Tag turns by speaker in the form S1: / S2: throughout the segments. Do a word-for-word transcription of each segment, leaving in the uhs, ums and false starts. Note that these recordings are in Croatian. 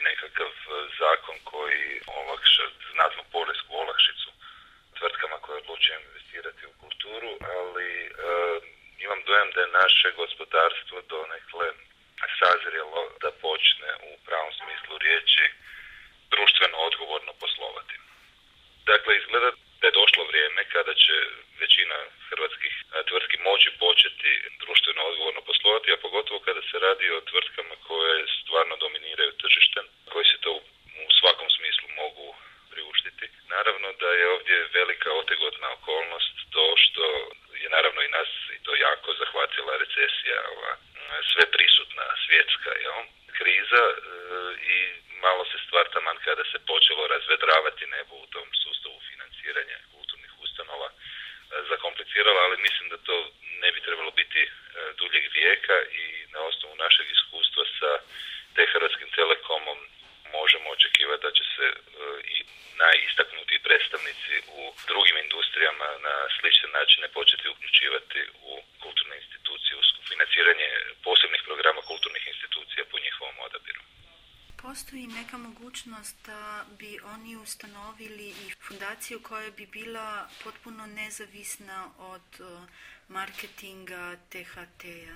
S1: nekakav zakon koji olakša znatnu poresku olakšicu tvrtkama koje odlučuju investirati u kulturu, ali e, imam dojam da je naše gospodarstvo donekle sazrjelo da počne u pravom smislu riječi društveno odgovorno poslovati. Dakle, izgleda da je došlo vrijeme kada će većina hrvatskih tvrtki moći početi društveno odgovorno poslovati, a pogotovo kada se radi o tvrtkama koje stvarno dominiraju tržištem, koji se to u svakom smislu mogu priuštiti. Naravno da je ovdje velika otegotna okolnost to što je naravno i nas i to jako zahvatila recesija, ova sve prisutna svjetska jel, kriza e, i malo se stvar taman kada se počelo razvedravati nebo u tom sustavu financiranja kulturnih ustanova e, zakomplicirala, ali mislim da to ne bi trebalo biti e, duljeg vijeka i na osnovu našeg iskustva sa te Hrvatskim Telekomom možemo očekivati da će se e, i najistaknutiji predstavnici u drugim industrijama na slične načine početi uključivati u kulturne institucije, u financiranje posebnih programa kulturnih institucija po njihovom odabiru.
S2: Postoji neka mogućnost da bi oni ustanovili i fundaciju koja bi bila potpuno nezavisna od marketinga T H T-a?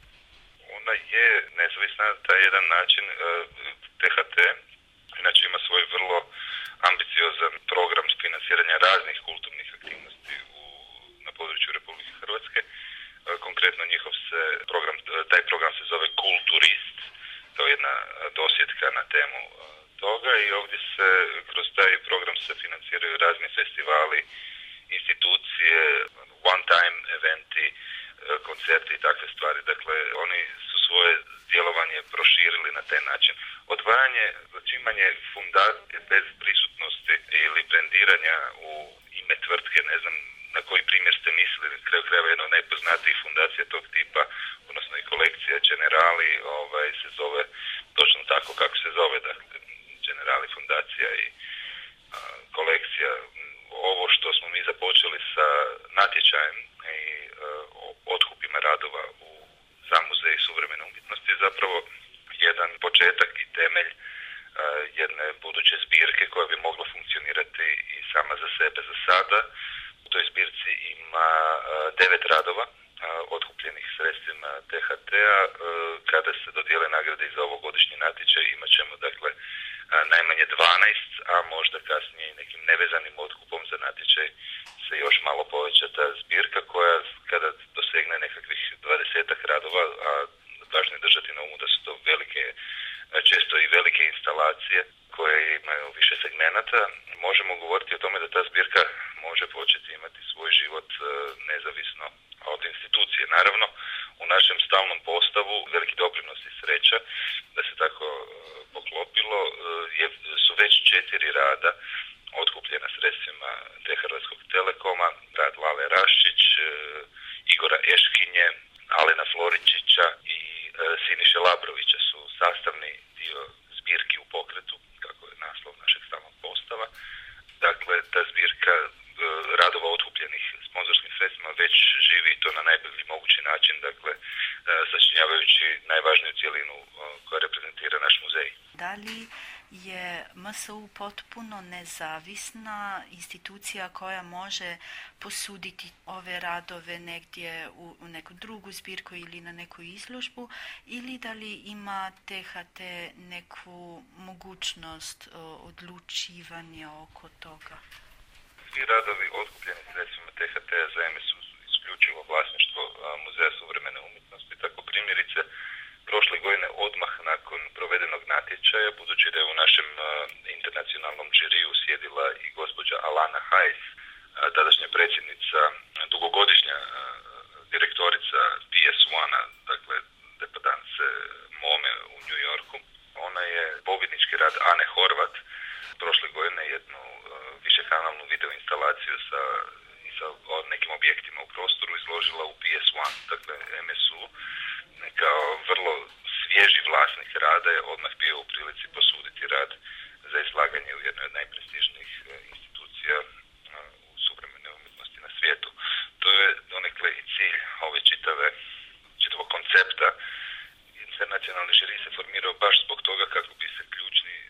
S1: Ona je nezavisna na taj jedan način. T H T inače ima svoj vrlo ambiciozan program financiranja raznih kulturnih aktivnosti u, na području Republike Hrvatske. Konkretno njihov se program, taj program se zove Kulturist, to je jedna dosjetka na temu toga i ovdje se kroz taj program se financiraju razni festivali, institucije, one-time eventi, koncerti i takve stvari. Dakle, oni su svoje djelovanje proširili na taj način. Odvajanje, začimanje fundacije bez prisutnosti ili brendiranja u ime tvrtke, ne znam na koji primjer ste mislili, na kraju krajeva jedna od najpoznatijih fundacija tog tipa, odnosno i kolekcija Generali, ovaj, se zove točno tako kako se zove, dakle, Generali fundacija i a, kolekcija. Ovo što smo mi započeli sa natječajem i a, otkupima radova u za muzej suvremene umjetnosti je zapravo jedan početak i temelj a, jedne buduće zbirke koja bi mogla funkcionirati i sama za sebe za sada. U toj zbirci ima a, devet radova a, otkupljenih sredstvima T H T-a. A, kada se dodijele nagrade i za ovogodišnji natječaj imat ćemo dakle a, najmanje dvanaest, a možda kasnije i nekim nevezanim otkupom za natječaj se još malo poveća ta zbirka koja kada dosegne nekakvih dvadesetak radova, a važno je držati na umu da su to velike, često i velike instalacije koje imaju više segmenata, možemo govoriti o tome da ta zbirka može početi imati svoj život nezavisno od institucije. Naravno, u našem stalnom postavu veliki doprinos i sreća da se tako poklopilo je, su već četiri rada otkupljena sredstvima te Hrvatskog Telekoma, rad Lale Raščić, Igora Eškinje, Alena Floričića i Siniše Labrovića su sastavni dio zbirki u pokretu, kako je naslov našeg stalnog postava. Dakle, ta zbirka radova otkupljenih sponzorskim sredstvima već živi i to na najbolji mogući način, dakle, sačinjavajući najvažniju cjelinu koja reprezentira naš muzej.
S2: Da li je M S U potpuno nezavisna institucija koja može posuditi ove radove negdje u, u neku drugu zbirku ili na neku izložbu, ili da li ima T H T neku mogućnost o, odlučivanja oko toga?
S1: Svi radovi otkupljeni sredstvima T H T-a za M S U su isključivo vlasništvo Muzeja suvremene umjetnosti. Tako primjerice, prošle godine odmah nakon provedenog natječaja, budući da je u našem uh, internacionalnom žiriju sjedila i gospođa Alana Hajs, uh, tadašnja predsjednica, dugogodišnja uh, direktorica P S one-a, dakle depadance Mome u New Yorku. Ona je pobjednički rad Ane Horvat, prošle godine jednu uh, višekanalnu video instalaciju sa, sa nekim objektima u prostoru izložila u P S one, dakle M S U. Kao vrlo svježi vlasnik rada je odmah bio u prilici posuditi rad za izlaganje u jednoj od najprestižnijih institucija u suvremene umjetnosti na svijetu. To je donekle i cilj ove čitave, čitavog koncepta. Internacionalni žiri se formirao baš zbog toga kako bi se ključni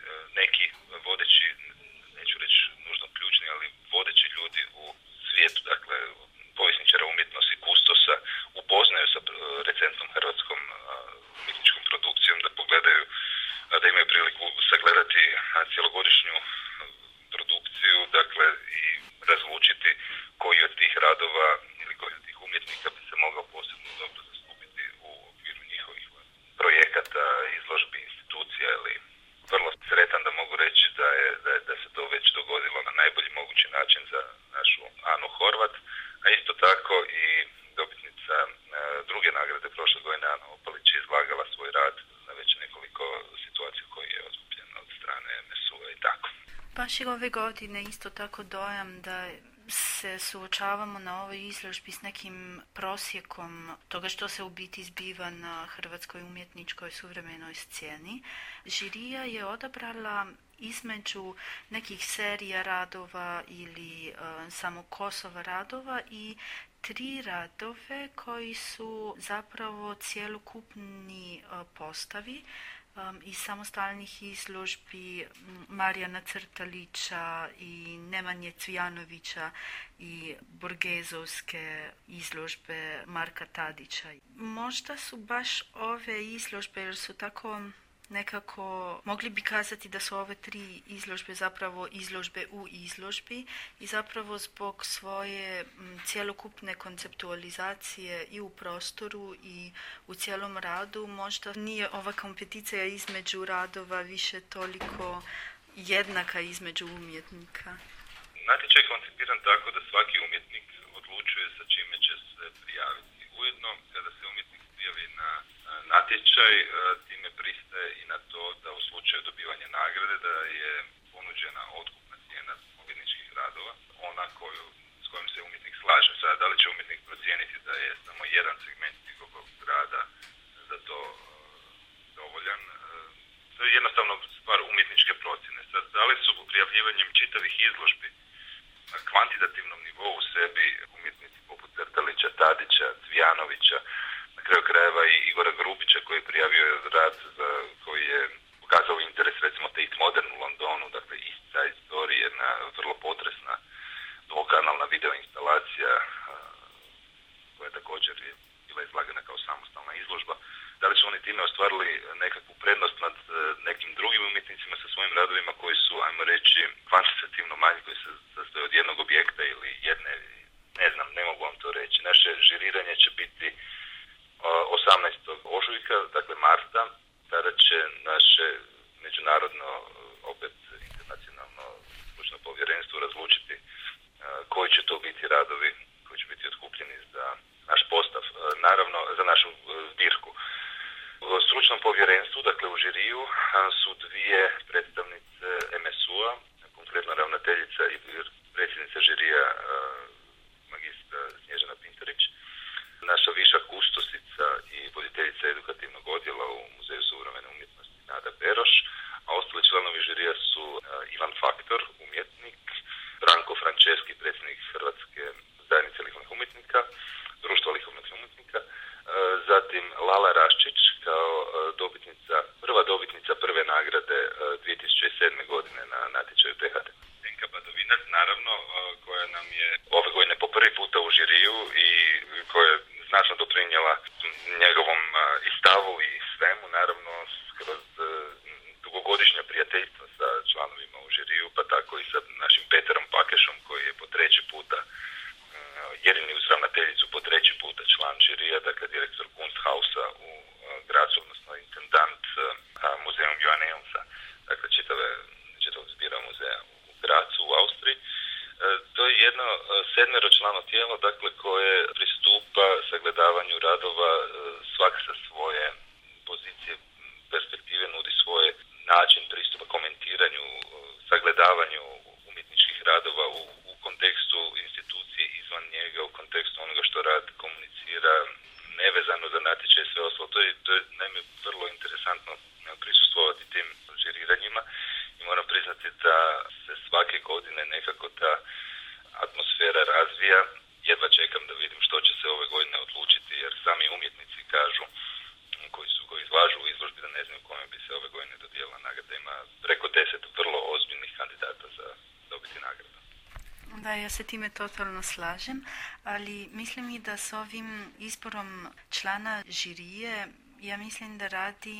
S1: pogledaju, da imaju priliku sagledati cjelogodišnju produkciju, dakle i razlučiti koji od tih radova ili koji od tih umjetnika bi se mogao posebno dobro zastupiti u okviru njihovih projekata, izložbi, institucija ili vrlo sretan da mogu reći da, je, da, je, da se to već dogodilo na najbolji mogući način za našu Anu Horvat, a isto tako i dobitnica e, druge nagrade prošle godine Ana Opalić je izlagala svoj rad na već nekoliko situacija koji je otkupljen od strane em es u-a i tako.
S2: Baš i ove godine isto tako dojam da se suočavamo na ovoj izložbi s nekim prosjekom toga što se u biti zbiva na hrvatskoj umjetničkoj suvremenoj sceni. Žirija je odabrala između nekih serija radova ili uh, samo Kosova radova i tri radove koji su zapravo cjelokupni uh, postavi Um, iz samostalnih izložbi Marijana Crtalića i Nemanje Cvijanovića i Borgezovske izložbe Marka Tadića. Možda su baš ove izložbe, jer su tako nekako, mogli bi kazati da su ove tri izložbe zapravo izložbe u izložbi i zapravo zbog svoje m, cjelokupne konceptualizacije i u prostoru i u cijelom radu možda nije ova kompeticija između radova više toliko jednaka između umjetnika.
S1: Natječaj je koncipiran tako da svaki umjetnik odlučuje sa čime će se prijaviti. Ujedno, kada se umjetnik prijavi na natječaj, time pristaje i na to da u slučaju dobivanja nagrade da je ponuđena otkupna cijena umjetničkih radova, ona koju, s kojom se umjetnik slaže. Sada, da li će umjetnik procijeniti da je samo jedan segment njegovog rada za to dovoljan, to je jednostavno stvar umjetničke procjene. Sad, da li su prijavljivanjem čitavih izložbi na kvantitativnom nivou u sebi umjetnici poput Crtalića, Tadića, Cvijanovića, na kraju krajeva i Igora Grubića koji je prijavio rad za koji je pokazao interes recimo Tate Modern u Londonu, dakle East Side Story, jedna vrlo potresna dvokanalna video instalacija koja također je bila izlagana kao samostalna izložba. Da li su oni time ostvarili nekakvu prednost nad nekim drugim umjetnicima sa svojim radovima koji su, ajmo reći, kvantitativno manji, koji se sastoje od jednog objekta ili jedne, ne znam, ne mogu vam to reći. Naše žiriranje će biti osamnaestog ožujka, dakle marta, kada će naše međunarodno, opet internacionalno stručno povjerenstvo razlučiti koji će to biti radovi koji će biti otkupljeni za naš postav, naravno za našu zbirku. U stručnom povjerenstvu, dakle u žiriju, su dvije predstavnice em es u-a, konkretno ravnateljica i predsjednica žirija magistra Snježana Pinterić, naša viša kustosica i voditeljica edukativnog odjela u Muzeju suvremene umjetnosti Nada Beroš, a ostali članovi žirija su Ivan Faktor, umjetnik, Branko Frančeski, predsjednik Hrvatske zajednice likovnih umjetnika, društva likovnih umjetnika, zatim Lala Raščić kao dobitnica, prva dobitnica prve nagrade dvije tisuće sedme godine na natječaju te ha te. Zdenka Badovinac, naravno, koja nam je ove godine po prvi puta u žiriju i koja je značno doprinijela njegovom i stavu i svemu, naravno kroz dugogodišnja prijateljstva sa članovima u žiriju, pa tako i sa našim Peterom Pakešom koji je po treći puta jedini uz ravnateljicu po treći puta član žirija, dakle direktor Kunsthausa u Gracu, odnosno intendant muzeum Joanneumsa, dakle čitave, čitavog zbira muzeja u Gracu, u Austriji. To je jedno sedmeročlano tijelo, dakle, koje pristupa sagledavanju radova svak sa svoje pozicije, perspektive, nudi svoj način pristupa komentiranju, sagledavanju umjetničkih radova u, u kontekstu institucije izvan njega, u kontekstu onoga što rad komunicira, nevezano za natječaj i sve ostalo. To je, to je naime vrlo interesantno prisustvovati tim žiriranjima i moram priznati da se svake godine nekako ta atmosfera razvija. Jedva čekam da vidim što će se ove godine odlučiti, jer sami umjetnici kažu, koji su koji izlažu u izložbi, da ne znam kome bi se ove godine dodijelila nagrada. Ima preko deset vrlo ozbiljnih kandidata za dobiti nagradu.
S2: Da, ja se time totalno slažem, ali mislim i da s ovim izborom člana žirije, ja mislim da radi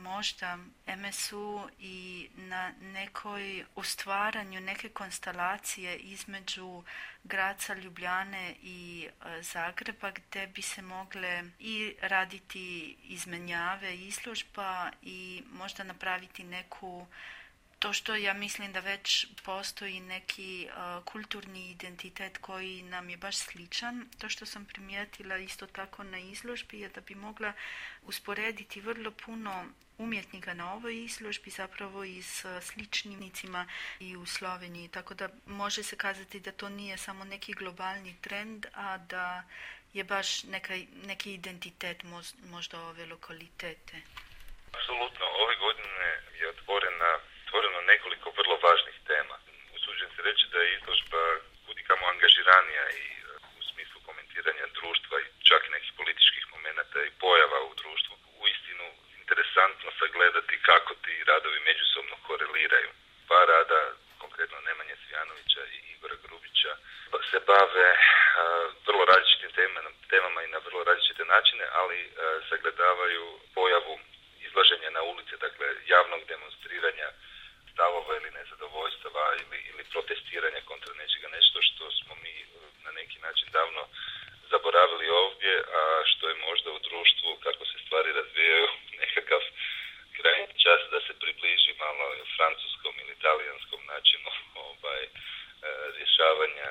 S2: možda M S U i na nekoj ustvaranju neke konstelacije između Graca, Ljubljane i Zagreba gdje bi se mogle i raditi izmenjave izložba i možda napraviti neku, to što ja mislim da već postoji neki uh, kulturni identitet koji nam je baš sličan. To što sam primijetila isto tako na izložbi je da bi mogla usporediti vrlo puno umjetnika na ovoj izložbi zapravo i s sličnicima i u Sloveniji. Tako da može se kazati da to nije samo neki globalni trend, a da je baš neka, neki identitet možda ove lokalitete.
S1: Apsolutno. Ove godine je otvorena otvoreno nekoliko vrlo važnih tema. Usuđujem se reći da je izložba kudikamo angažiranija i u smislu komentiranja društva i čak i nekih političkih momenata i pojava u društvu. Uistinu interesantno sagledati kako ti radovi međusobno koreliraju. Pa rada, konkretno Nemanje Cvijanovića i Igora Grubića, se bave a, vrlo različitim temama, temama i na vrlo različite načine, ali a, sagledavaju pojavu izlaženja na ulice, dakle javnog demonstriranja stavova ili nezadovoljstava ili, ili protestiranja kontra nečega, nešto što smo mi na neki način davno zaboravili ovdje, a što je možda u društvu, kako se stvari razvijaju, nekakav krajnji čas da se približi malo francuskom ili talijanskom načinu ovaj, rješavanja,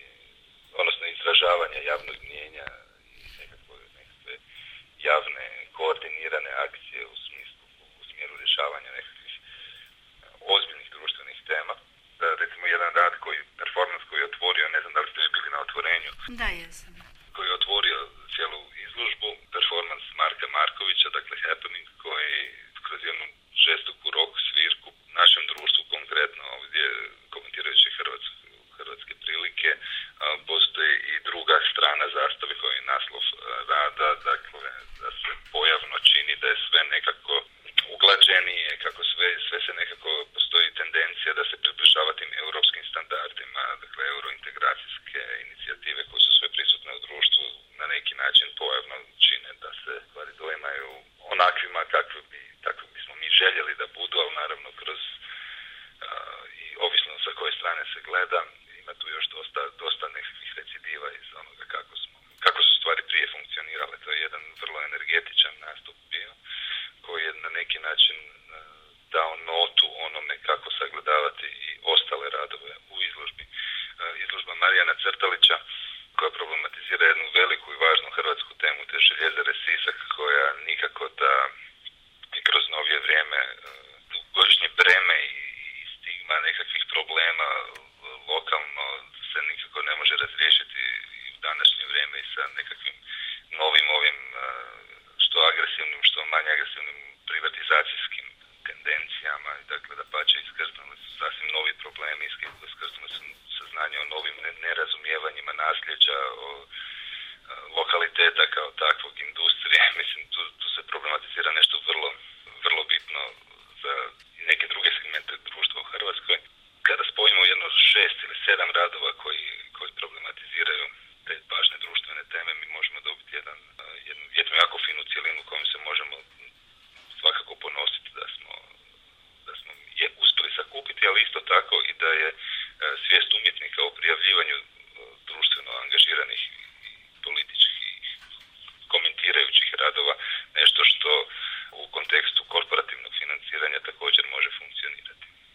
S1: odnosno izražavanja javnog mnijenja i nekakve, nekakve javne koordinirane akcije u smislu, u smjeru rješavanja nekakvih ozbiljnih društvenih tema. Da, recimo jedan rad koji, performans koji je otvorio, ne znam da li ste bili na otvorenju.
S2: Da, jesam.
S1: Koji je otvorio cijelu izložbu, performans Marka Markovića, dakle Happening, koji kroz jednu žestoku rock svirku našem društvu konkretno ovdje komentirajući Hrvatsku, hrvatske prilike, a, postoji i druga strana zastave koji je naslov a, rada, dakle da se pojavno čini da je sve nekako uglađenije, kako sve, sve se nekako postoji tendencija da se približava tim europskim standardima, dakle eurointegracijske inicijative koje su sve prisutne u društvu na neki način pojavno čine da se stvari doimaju onakvima kakvi bi, takvi bismo mi željeli da budu, ali naravno kroz uh, i ovisno sa koje strane se gleda, ima tu još dosta, dosta nekakvih recidiva iz onoga kako smo, kako su stvari prije funkcionirale. To je jedan vrlo energetičan nastup bio, koji je na neki način dao notu onome kako sagledavati i ostale radove u izložbi. Izložba Marijana Crtalića, koja problematizira jednu veliku i važnu hrvatsku temu, te Željezare Sisak, koja nikako da i kroz novije vrijeme dugogodišnje breme i stigma nekakvih problema lokalno se nikako ne može razriješiti i u današnje vrijeme i sa nekakvim novim ovim što agresivnim, što manje agresivnim privatizacijskim tendencijama. Dakle, da pače iskrsnuli su sasvim novi problemi, iskrsnuli su saznanje o novim nerazumijevanjima nasljeđa, o lokaliteta kao takvog, industrije. Mislim, tu, tu se problematizira nešto vrlo, vrlo bitno za neke druge segmente društva u Hrvatskoj. Kada spojimo jedno šest ili sedam radova koji, koji problematiziraju